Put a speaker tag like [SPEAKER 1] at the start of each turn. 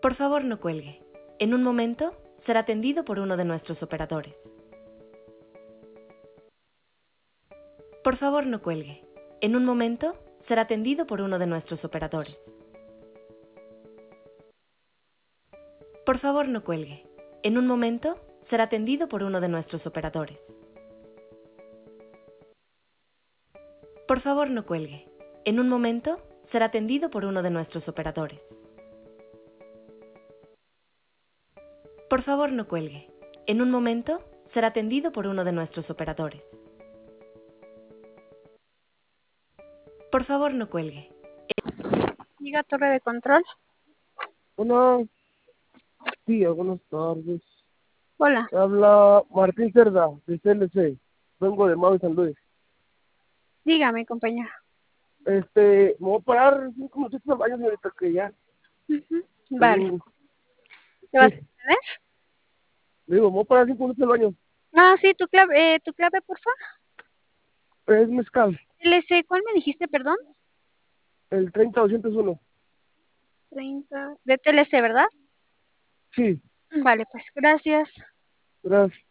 [SPEAKER 1] Por favor, no cuelgue. En un momento será atendido por uno de nuestros operadores. Por favor, no cuelgue. En un momento será atendido por uno de nuestros operadores. Por favor, no cuelgue. En un momento será atendido por uno de nuestros operadores. Por favor, no cuelgue. En un momento será atendido por uno de nuestros operadores. Por favor, no cuelgue. En un momento será atendido por uno de nuestros operadores. Por favor, no cuelgue.
[SPEAKER 2] Diga torre de control.
[SPEAKER 3] Buenos días, buenas tardes.
[SPEAKER 2] Hola.
[SPEAKER 3] Habla Martín Cerda, de CLC. Vengo de Maui, San Luis.
[SPEAKER 2] Dígame, compañero.
[SPEAKER 3] Me voy a parar 5 minutitos al baño, señorita, que ya.
[SPEAKER 2] Vale. ¿Te vas a
[SPEAKER 3] Sí,
[SPEAKER 2] tener?
[SPEAKER 3] digo, me voy a parar 5 minutos al baño.
[SPEAKER 2] Ah, sí, tu clave, porfa.
[SPEAKER 3] Es mezcal,
[SPEAKER 2] LC, ¿cuál me dijiste, perdón?
[SPEAKER 3] el 30201.
[SPEAKER 2] 30. De TLC, ¿verdad?
[SPEAKER 3] Sí,
[SPEAKER 2] Vale, pues, gracias.
[SPEAKER 3] gracias.